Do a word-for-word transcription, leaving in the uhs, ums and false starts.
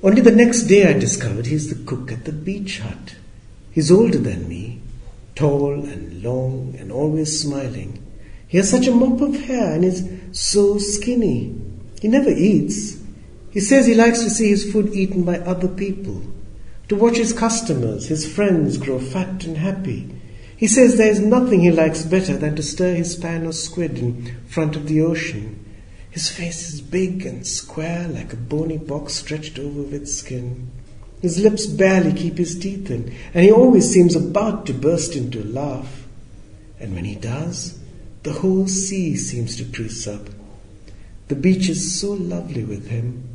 Only the next day I discovered he's the cook at the beach hut. He's older than me, tall and long and always smiling. He has such a mop of hair and is so skinny. He never eats. He says he likes to see his food eaten by other people, to watch his customers, his friends grow fat and happy. He says there is nothing he likes better than to stir his pan of squid in front of the ocean. His face is big and square like a bony box stretched over with skin. His lips barely keep his teeth in, and he always seems about to burst into a laugh. And when he does, the whole sea seems to crease up. The beach is so lovely with him.